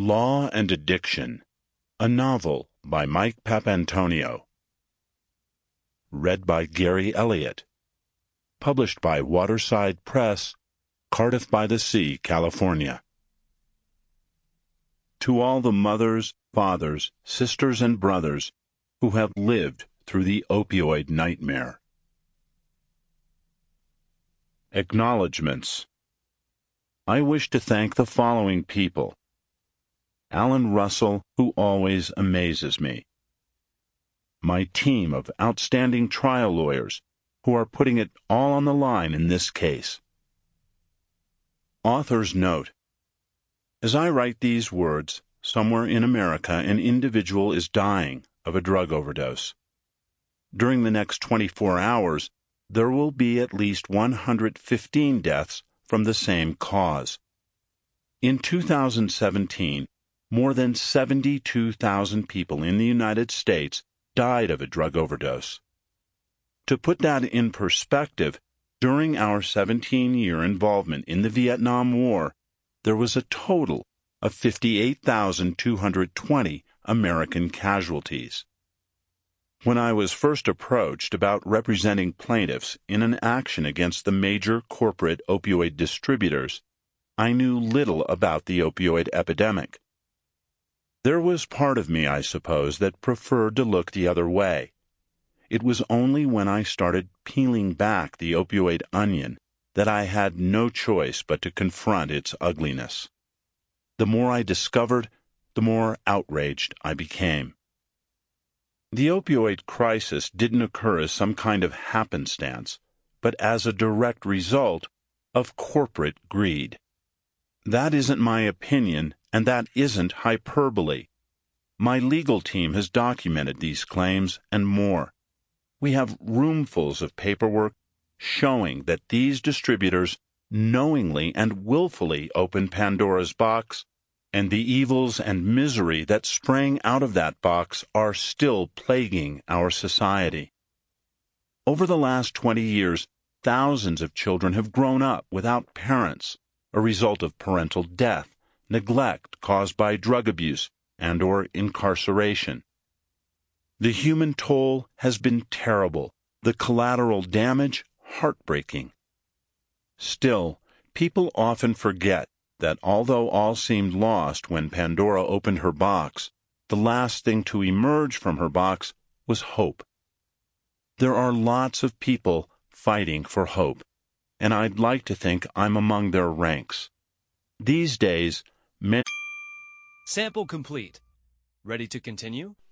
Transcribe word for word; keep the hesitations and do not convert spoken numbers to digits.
Law and Addiction, a novel by Mike Papantonio. Read by Gary Elliott. Published by Waterside Press, Cardiff by the Sea, California. To all the mothers, fathers, sisters, and brothers who have lived through the opioid nightmare. Acknowledgements. I wish to thank the following people. Alan Russell, who always amazes me. My team of outstanding trial lawyers who are putting it all on the line in this case. Author's note. As I write these words, somewhere in America an individual is dying of a drug overdose. During the next twenty-four hours, there will be at least one hundred fifteen deaths from the same cause. In two thousand seventeen, more than seventy-two thousand people in the United States died of a drug overdose. To put that in perspective, during our seventeen-year involvement in the Vietnam War, there was a total of fifty-eight thousand two hundred twenty American casualties. When I was first approached about representing plaintiffs in an action against the major corporate opioid distributors, I knew little about the opioid epidemic. There was part of me, I suppose, that preferred to look the other way. It was only when I started peeling back the opioid onion that I had no choice but to confront its ugliness. The more I discovered, the more outraged I became. The opioid crisis didn't occur as some kind of happenstance, but as a direct result of corporate greed. That isn't my opinion, and that isn't hyperbole. My legal team has documented these claims and more. We have roomfuls of paperwork showing that these distributors knowingly and willfully opened Pandora's box, and the evils and misery that sprang out of that box are still plaguing our society. Over the last twenty years, thousands of children have grown up without parents, a result of parental death, neglect caused by drug abuse, and or incarceration. The human toll has been terrible, the collateral damage heartbreaking. Still, people often forget that although all seemed lost when Pandora opened her box, the last thing to emerge from her box was hope. There are lots of people fighting for hope, and I'd like to think I'm among their ranks. These days, many... Sample complete. Ready to continue?